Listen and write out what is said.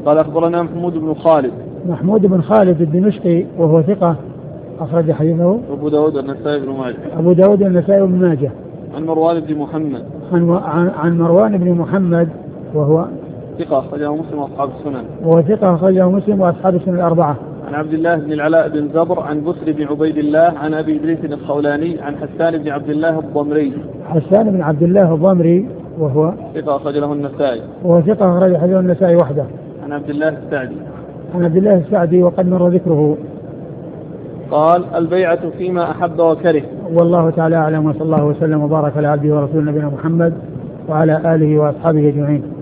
قال أخبرنا محمود بن خالد. محمود بن خالد الدمشقي وهو ثقة أخرج حديثه أبو داود والنسائي بن ماجه. أبو داود والنسائي بن ماجه. عن مروان بن محمد. عن مروان بن محمد وهو ثقة أخرجه مسلم وأصحاب السنن. وهو ثقة أخرجه مسلم وأصحاب السنن الأربعة. عن عبد الله بن العلاء بن زبر عن بسر بن عبيد الله عن أبي إدريس الخولاني عن حسان بن عبد الله الضمري. حسان بن عبد الله الضمري وهو ثقة أخرج له النسائي. وهو ثقة أخرج حديث النسائي وحده. عن عبد الله السعدي. عن عبد الله السعدي وقد مر ذكره. قال البيعة فيما أحب وكره. والله تعالى أعلم، وصلى الله وسلم وبارك على عبده ورسوله نبينا محمد وعلى آله وأصحابه أجمعين.